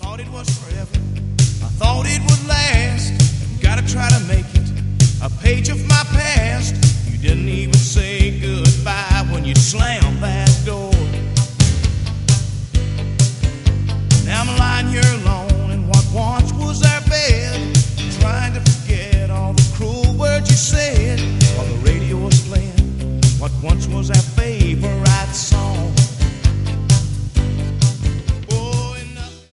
thought it was forever. I thought it would last. Gotta try to make it a page of my past. You didn't even say goodbye when you slammed that door. Now I'm lying here alone in what once was our bed, trying to forget all the cruel words you said while the radio was playing what once was our fate.